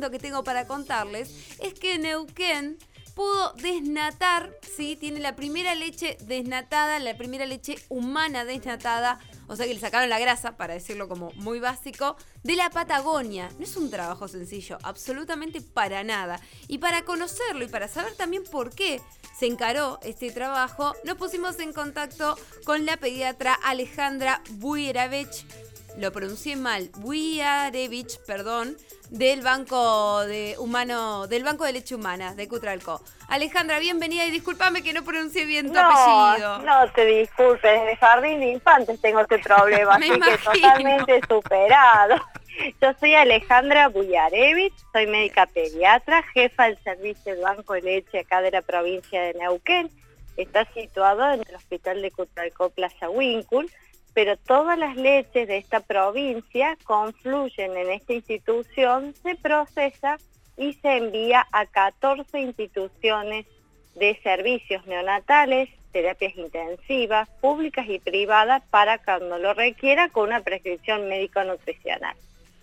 lindo que tengo para contarles es que Neuquén pudo desnatar, ¿sí? Tiene la primera leche desnatada, la primera leche humana desnatada, o sea que le sacaron la grasa, para decirlo como muy básico, de la Patagonia. No es un trabajo sencillo, absolutamente para nada. Y para conocerlo y para saber también por qué se encaró este trabajo, nos pusimos en contacto con la pediatra Alejandra Bujarevich, lo pronuncié mal, Bujarevich, perdón, del Banco de Leche Humana de Cutralcó. Alejandra, bienvenida y discúlpame que no pronuncié bien tu apellido. No te disculpes, en el jardín de infantes tengo este problema, así que totalmente superado. Yo soy Alejandra Bujarevich, soy médica pediatra, jefa del servicio del Banco de Leche acá de la provincia de Neuquén. Está situado en el hospital de Cutralcó, Plaza Winkul, pero todas las leches de esta provincia confluyen en esta institución, se procesa y se envía a 14 instituciones de servicios neonatales, terapias intensivas, públicas y privadas, para cuando lo requiera con una prescripción médico-nutricional.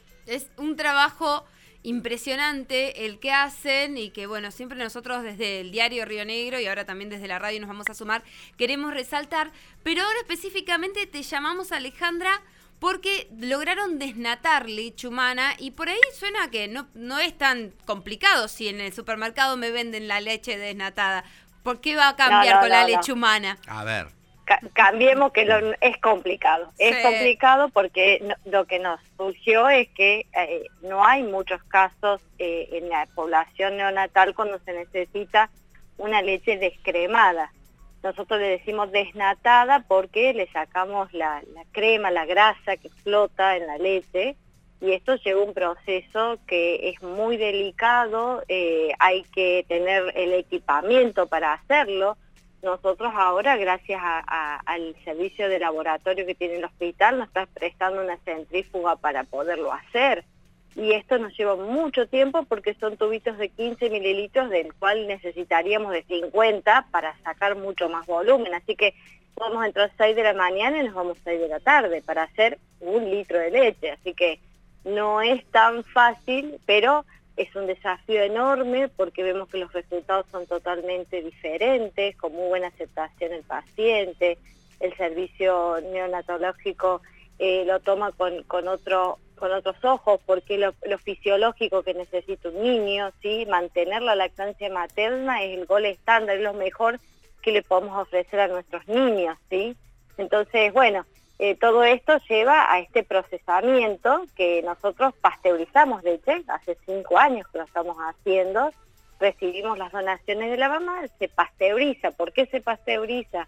Es un trabajo impresionante el que hacen y que, bueno, siempre nosotros desde el diario Río Negro y ahora también desde la radio nos vamos a sumar, queremos resaltar, pero ahora específicamente te llamamos, Alejandra, porque lograron desnatar leche humana y por ahí suena que no es tan complicado si en el supermercado me venden la leche desnatada. ¿Por qué va a cambiar con la leche humana? A ver. Cambiemos que es complicado. Sí. Es complicado porque lo que nos surgió es que no hay muchos casos en la población neonatal cuando se necesita una leche descremada. Nosotros le decimos desnatada porque le sacamos la crema, la grasa que flota en la leche, y esto lleva un proceso que es muy delicado, hay que tener el equipamiento para hacerlo. Nosotros ahora, gracias al servicio de laboratorio que tiene el hospital, nos está prestando una centrífuga para poderlo hacer. Y esto nos lleva mucho tiempo porque son tubitos de 15 mililitros, del cual necesitaríamos de 50 para sacar mucho más volumen. Así que vamos a entrar a las 6 de la mañana y nos vamos a 6 de la tarde para hacer 1 litro de leche. Así que no es tan fácil, pero es un desafío enorme porque vemos que los resultados son totalmente diferentes, con muy buena aceptación el paciente, el servicio neonatológico lo toma con otros ojos, porque lo fisiológico que necesita un niño, ¿sí? Mantener la lactancia materna es el gol estándar, es lo mejor que le podemos ofrecer a nuestros niños, ¿sí? Entonces, bueno, todo esto lleva a este procesamiento que nosotros pasteurizamos leche, hace 5 años que lo estamos haciendo, recibimos las donaciones de la mamá, se pasteuriza. ¿Por qué se pasteuriza?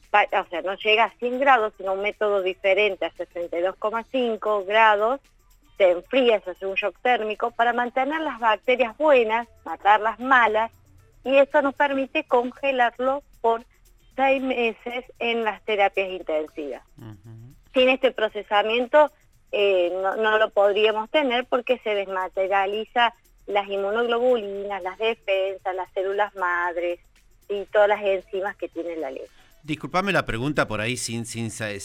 O sea, no llega a 100 grados, sino un método diferente, a 62,5 grados, se enfría, se hace un shock térmico para mantener las bacterias buenas, matar las malas, y eso nos permite congelarlo por 6 meses en las terapias intensivas. Sin este procesamiento no lo podríamos tener porque se desmaterializa las inmunoglobulinas, las defensas, las células madres y todas las enzimas que tiene la leche. Disculpame la pregunta por ahí sin ser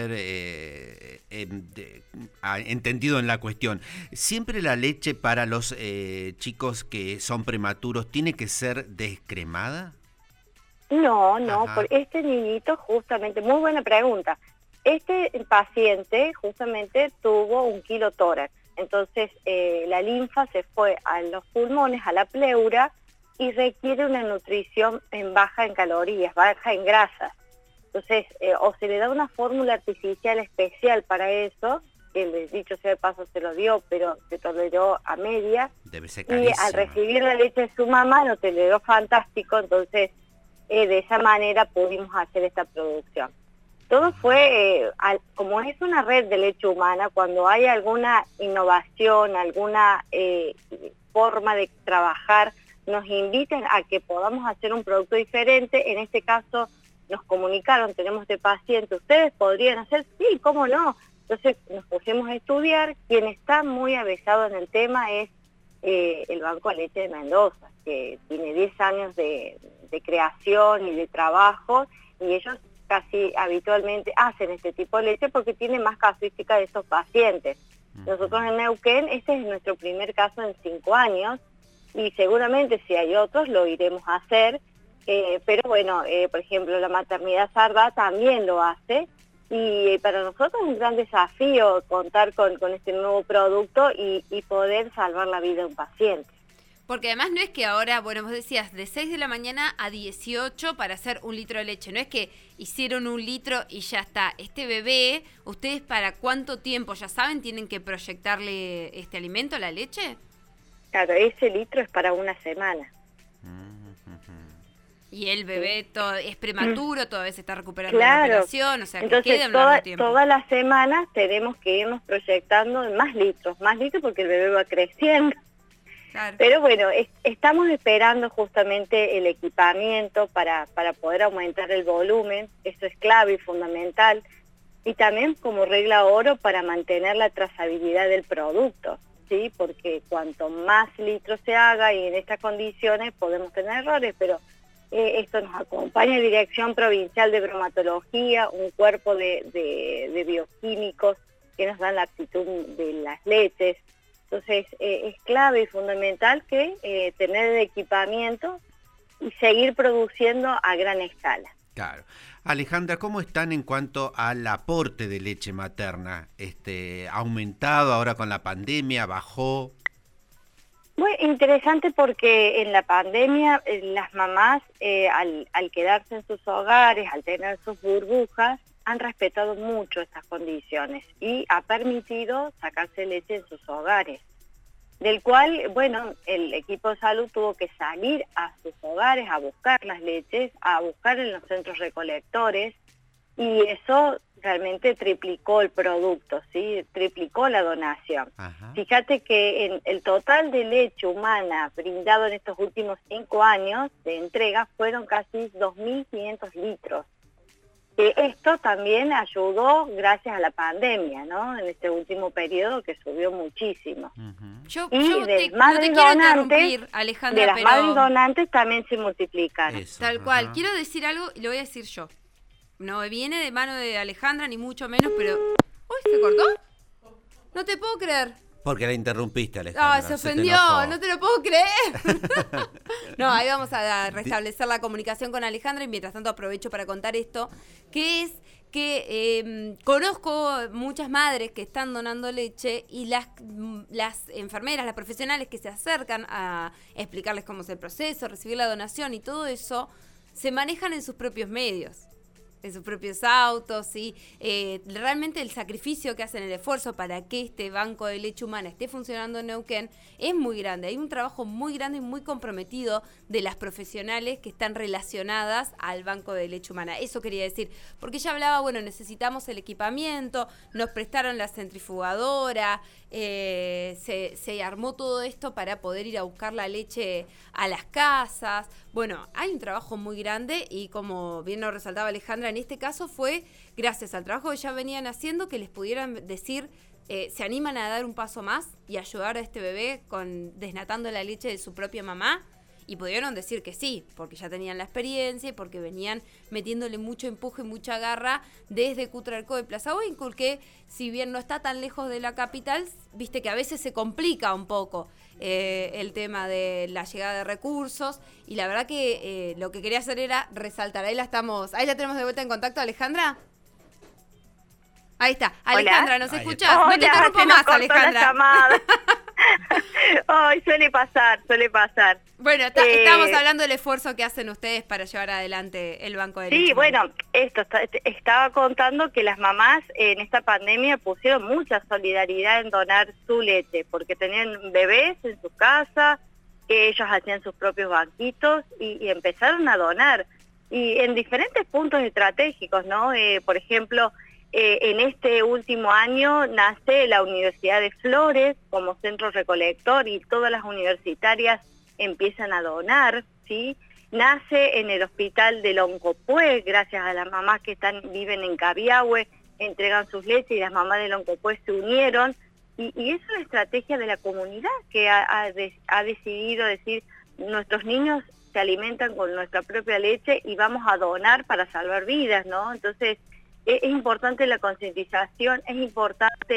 entendido en la cuestión. ¿Siempre la leche para los chicos que son prematuros tiene que ser descremada? No, por este niñito justamente, muy buena pregunta. Este paciente justamente tuvo un kilotórax, entonces la linfa se fue a los pulmones, a la pleura, y requiere una nutrición baja en calorías, baja en grasas. Entonces, o se le da una fórmula artificial especial para eso, que dicho sea de paso se lo dio, pero se toleró a media. Debe ser y carísima. al recibir la leche de su mamá lo toleró fantástico, entonces de esa manera pudimos hacer esta producción. Todo fue, como es una red de leche humana, cuando hay alguna innovación, alguna forma de trabajar, nos invitan a que podamos hacer un producto diferente. En este caso nos comunicaron, tenemos este paciente, ¿ustedes podrían hacer? Sí, ¿cómo no? Entonces nos pusimos a estudiar. Quien está muy avesado en el tema es el Banco de Leche de Mendoza, que tiene 10 años de creación y de trabajo, y ellos casi habitualmente hacen este tipo de leche porque tiene más casuística de estos pacientes. Nosotros en Neuquén, este es nuestro primer caso en 5 años, y seguramente si hay otros lo iremos a hacer, pero bueno, por ejemplo, la maternidad Sardá también lo hace, y para nosotros es un gran desafío contar con este nuevo producto y poder salvar la vida de un paciente. Porque además no es que ahora, bueno, vos decías, de 6 de la mañana a 18 para hacer 1 litro de leche. No es que hicieron 1 litro y ya está. Este bebé, ¿ustedes para cuánto tiempo, ya saben, tienen que proyectarle este alimento, la leche? Claro, ese litro es para 1 semana. Y el bebé es prematuro, todavía se está recuperando Claro. la operación, o sea, que Entonces, queda un largo tiempo. todas las semanas tenemos que irnos proyectando en más litros porque el bebé va creciendo. Claro. Pero bueno, estamos esperando justamente el equipamiento para poder aumentar el volumen, eso es clave y fundamental, y también como regla oro para mantener la trazabilidad del producto, ¿sí? Porque cuanto más litros se haga y en estas condiciones podemos tener errores, pero esto nos acompaña Dirección Provincial de Bromatología, un cuerpo de bioquímicos que nos dan la aptitud de las leches. Entonces, es clave y fundamental que tener el equipamiento y seguir produciendo a gran escala. Claro. Alejandra, ¿cómo están en cuanto al aporte de leche materna? ¿Ha aumentado ahora con la pandemia? ¿Bajó? Muy interesante porque en la pandemia las mamás, al quedarse en sus hogares, al tener sus burbujas, han respetado mucho estas condiciones y ha permitido sacarse leche en sus hogares, del cual, bueno, el equipo de salud tuvo que salir a sus hogares a buscar las leches, a buscar en los centros recolectores, y eso realmente triplicó el producto, ¿sí? Triplicó la donación. Ajá. Fíjate que en el total de leche humana brindado en estos últimos 5 años de entrega fueron casi 2.500 litros. Esto también ayudó gracias a la pandemia, ¿no? En este último periodo que subió muchísimo. Yo Y de no madres te quiero donantes, interrumpir, Alejandra, de las pero madres donantes también se multiplicaron. Eso, tal cual. ajá. Quiero decir algo y lo voy a decir yo. No viene de mano de Alejandra, ni mucho menos, pero... ¡Uy, se cortó! No te puedo creer. Porque la interrumpiste, Alejandra. No, se ofendió, no te lo puedo creer. No, ahí vamos a restablecer la comunicación con Alejandra y mientras tanto aprovecho para contar esto, que es que conozco muchas madres que están donando leche y las enfermeras, las profesionales que se acercan a explicarles cómo es el proceso, recibir la donación y todo eso, se manejan en sus propios medios, en sus propios autos, y realmente el sacrificio que hacen, el esfuerzo para que este banco de leche humana esté funcionando en Neuquén es muy grande. Hay un trabajo muy grande y muy comprometido de las profesionales que están relacionadas al banco de leche humana. Eso quería decir, porque ella hablaba, bueno, necesitamos el equipamiento, nos prestaron la centrifugadora, se armó todo esto para poder ir a buscar la leche a las casas. Bueno, hay un trabajo muy grande y como bien lo resaltaba Alejandra, en este caso fue gracias al trabajo que ya venían haciendo que les pudieran decir, se animan a dar un paso más y ayudar a este bebé desnatando la leche de su propia mamá. Y pudieron decir que sí, porque ya tenían la experiencia y porque venían metiéndole mucho empuje y mucha garra desde Cutralcó de Plaza Huíncul, que si bien no está tan lejos de la capital, viste que a veces se complica un poco el tema de la llegada de recursos. Y la verdad que lo que quería hacer era resaltar. Ahí la tenemos de vuelta en contacto, Alejandra. Ahí está. Alejandra, ¿nos escuchás? Hola, no te interrumpo se nos más, cortó Alejandra. la llamada. Ay, suele pasar. Bueno, estábamos hablando del esfuerzo que hacen ustedes para llevar adelante el banco de leche. Sí, bueno, estaba contando que las mamás en esta pandemia pusieron mucha solidaridad en donar su leche, porque tenían bebés en su casa, que ellos hacían sus propios banquitos y empezaron a donar. Y en diferentes puntos estratégicos, ¿no? Por ejemplo, en este último año nace la Universidad de Flores como centro recolector y todas las universitarias empiezan a donar, ¿sí? Nace en el hospital de Loncopué, gracias a las mamás que viven en Cabiahue, entregan sus leches y las mamás de Loncopué se unieron. Y es una estrategia de la comunidad que ha decidido decir, nuestros niños se alimentan con nuestra propia leche y vamos a donar para salvar vidas, ¿no? Entonces, es importante la concientización, es importante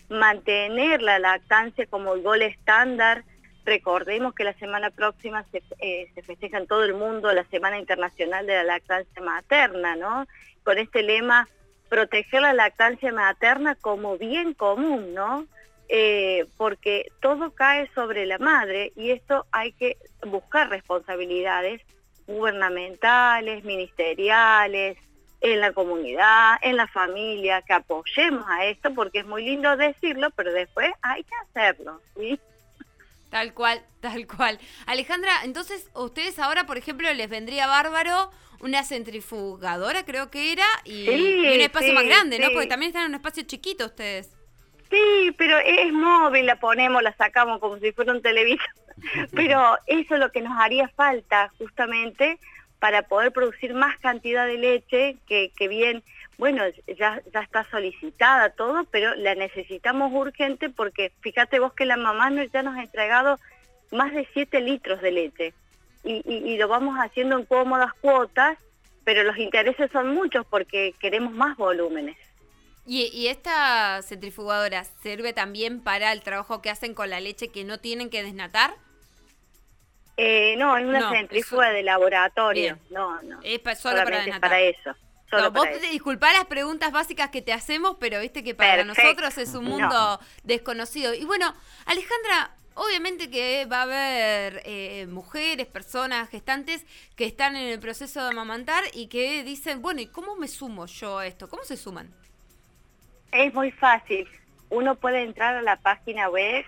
mantener la lactancia como el gol estándar. Recordemos que la semana próxima se festeja en todo el mundo la Semana Internacional de la Lactancia Materna, ¿no? Con este lema, proteger la lactancia materna como bien común, ¿no? Porque todo cae sobre la madre y esto hay que buscar responsabilidades gubernamentales, ministeriales, en la comunidad, en la familia, que apoyemos a esto, porque es muy lindo decirlo, pero después hay que hacerlo, ¿sí? Tal cual, tal cual. Alejandra, entonces, ustedes ahora, por ejemplo, les vendría bárbaro una centrifugadora, creo que era, y un espacio más grande, ¿no? Porque también están en un espacio chiquito ustedes. Sí, pero es móvil, la ponemos, la sacamos como si fuera un televisor. Pero eso es lo que nos haría falta, justamente, para poder producir más cantidad de leche, que bien, bueno, ya está solicitada todo, pero la necesitamos urgente porque fíjate vos que la mamá ya nos ha entregado más de 7 litros de leche y lo vamos haciendo en cómodas cuotas, pero los intereses son muchos porque queremos más volúmenes. ¿Y esta centrifugadora sirve también para el trabajo que hacen con la leche que no tienen que desnatar? No, es una centrífuga de laboratorio. Bien. No. Es solo para desnatar. Para eso. Vos disculpá las preguntas básicas que te hacemos, pero viste que para nosotros es un mundo desconocido. Y bueno, Alejandra, obviamente que va a haber mujeres, personas, gestantes que están en el proceso de amamantar y que dicen, bueno, ¿y cómo me sumo yo a esto? ¿Cómo se suman? Es muy fácil. Uno puede entrar a la página web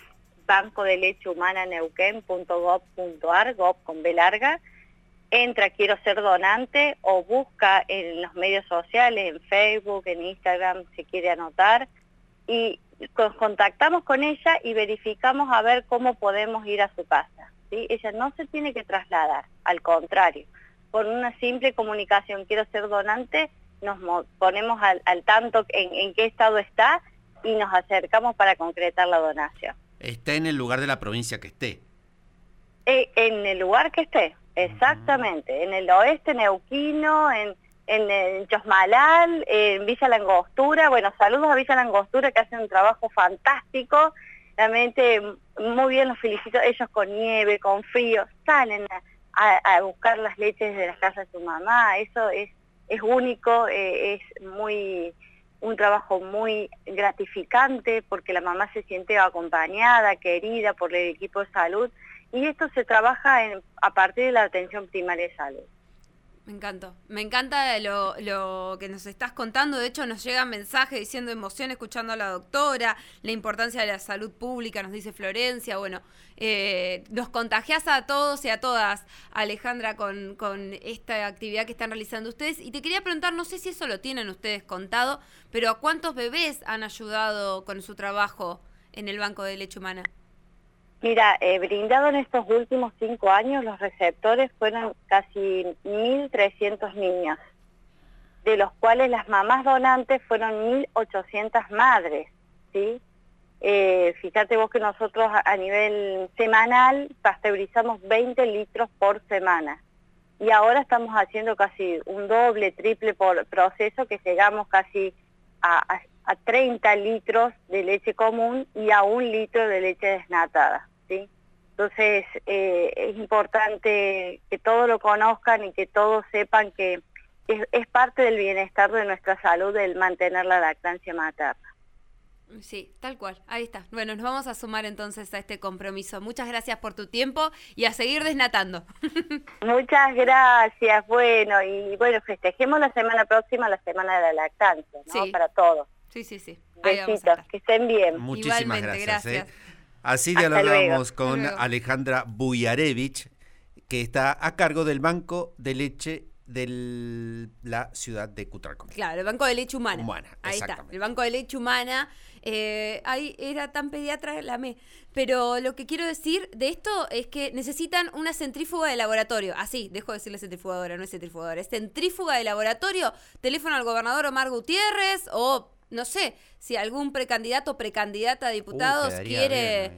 bancodelechehumananeuquen.gov.ar, gov con B larga, entra quiero ser donante o busca en los medios sociales, en Facebook, en Instagram, si quiere anotar, y contactamos con ella y verificamos a ver cómo podemos ir a su casa, ¿sí? Ella no se tiene que trasladar, al contrario, con una simple comunicación, quiero ser donante, nos ponemos al tanto en qué estado está y nos acercamos para concretar la donación. Está en el lugar de la provincia que esté. En el lugar que esté, exactamente. En el oeste neuquino, en Chosmalal, en Villa Langostura. Bueno, saludos a Villa Langostura que hacen un trabajo fantástico. Realmente muy bien, los felicito. Ellos con nieve, con frío, salen a buscar las leches de las casas de su mamá. Eso es único, es un trabajo muy gratificante porque la mamá se siente acompañada, querida por el equipo de salud, y esto se trabaja a partir de la atención primaria de salud. Me encanta lo que nos estás contando. De hecho, nos llegan mensajes diciendo emoción escuchando a la doctora, la importancia de la salud pública, nos dice Florencia. Bueno, nos contagiás a todos y a todas, Alejandra, con esta actividad que están realizando ustedes. Y te quería preguntar, no sé si eso lo tienen ustedes contado, pero ¿a cuántos bebés han ayudado con su trabajo en el Banco de Leche Humana? Mira, brindado en estos últimos 5 años, los receptores fueron casi 1.300 niños, de los cuales las mamás donantes fueron 1.800 madres, ¿sí? Fíjate vos que nosotros a nivel semanal pasteurizamos 20 litros por semana. Y ahora estamos haciendo casi un doble, triple por proceso, que llegamos casi a 30 litros de leche común y a 1 litro de leche desnatada, ¿sí? Entonces es importante que todos lo conozcan y que todos sepan que es parte del bienestar de nuestra salud el mantener la lactancia materna. Sí, tal cual, ahí está. Bueno, nos vamos a sumar entonces a este compromiso. Muchas gracias por tu tiempo y a seguir desnatando. Muchas gracias, bueno, y bueno, festejemos la semana próxima, la semana de la lactancia, ¿no? Sí. Para todos. Sí. Besitos, que estén bien. Muchísimas Igualmente, gracias. Así dialogamos con Alejandra Buyarevich, que está a cargo del Banco de Leche de la ciudad de Cutralcó. Claro, el Banco de Leche Humana. Ahí está, el Banco de Leche Humana. Ahí era tan pediatra la me. Pero lo que quiero decir de esto es que necesitan una centrífuga de laboratorio. Así, dejo de decirle centrifugadora, no es centrifugadora, es centrífuga de laboratorio. Teléfono al gobernador Omar Gutiérrez o no sé, si algún precandidato o precandidata a diputados quiere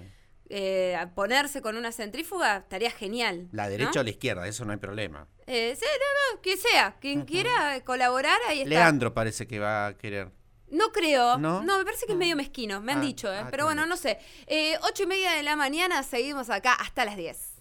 ponerse con una centrífuga, estaría genial. La derecha o la izquierda, eso no hay problema. Sí, que sea, quien quiera colaborar, ahí está. Leandro parece que va a querer. No creo. ¿No? No, me parece que es medio mezquino, me han dicho, pero bueno, no sé. 8:30 de la mañana, seguimos acá hasta las 10.